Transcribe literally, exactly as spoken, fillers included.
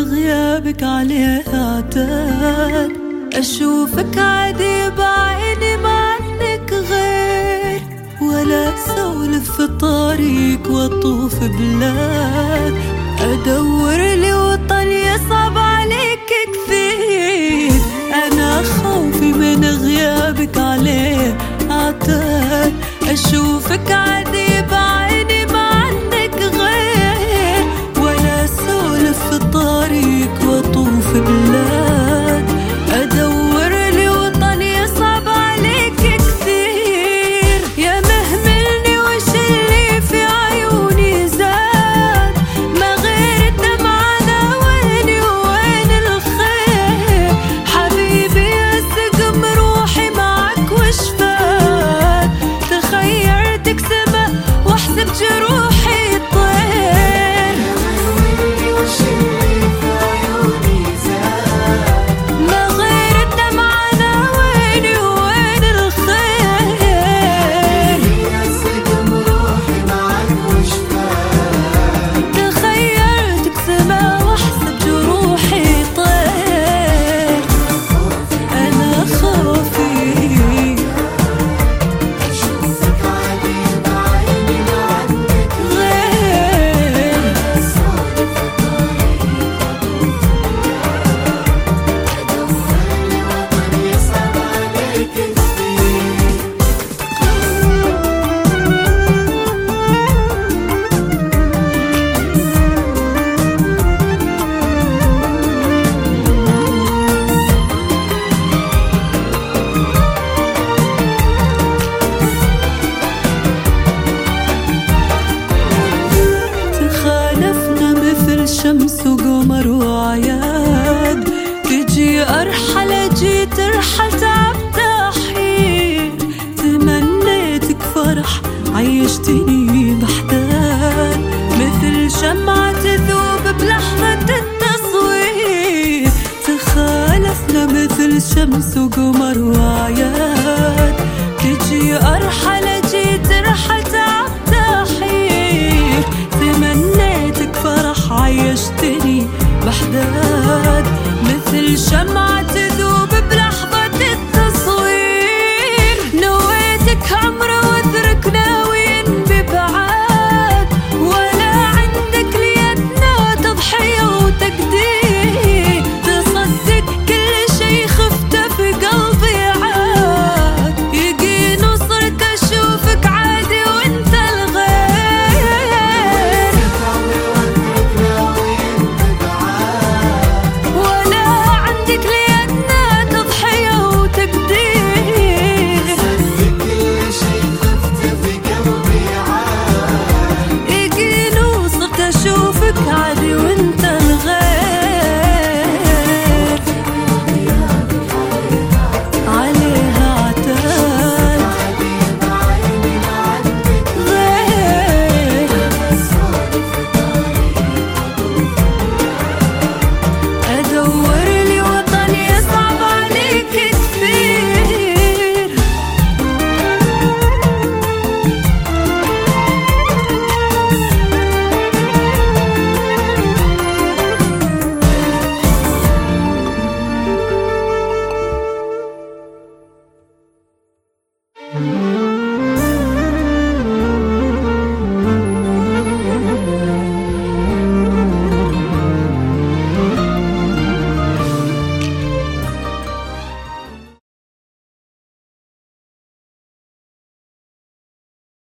غيابك عليه عتاد. أشوفك عادي بعيني ما عنك غير، ولا أسولف في الطريق وأطوف بلاد. أدور لي وطن يصعب عليك كثير، أنا خوفي من غيابك عليه عتاد. أشوفك عادي بعيني ما عنك غير، ولا أسولف في الطريق وأطوف بلاد. أدور لي وطن يصعب عليك كثير، يا مهملني وش اللي في عيوني زاد. ما غير الدمعة ويني وين الخير، حبيبي أسقم روحي معك وش فات. تخيرتك سما واحسب جروحي طير، وش اللي في عيوني زاد. ما غير الدمعة ويني وين الخير، أسقم روحي معك وش فات. تخيرتك سما واحسب جروحي طير. أنا خوفي أشوفك عادي بعيني ما عنك غير، أسولف في الطريق أدور لي وطن يصعب عليك كثير. تخالفنا مثل شمس وقمر وعياد. تجي أرحل أجي ترحل تعبت أحير. تمنيتك فرح عيشتني بحداد، مثل شمعة تذوب بلحظة التصوير. تخالفنا مثل شمس وقمر وعياد. تجي أرحل أجي ترحل تعبت أحير. تمنيتك فرح عيشتني بحداد، مثل شمعة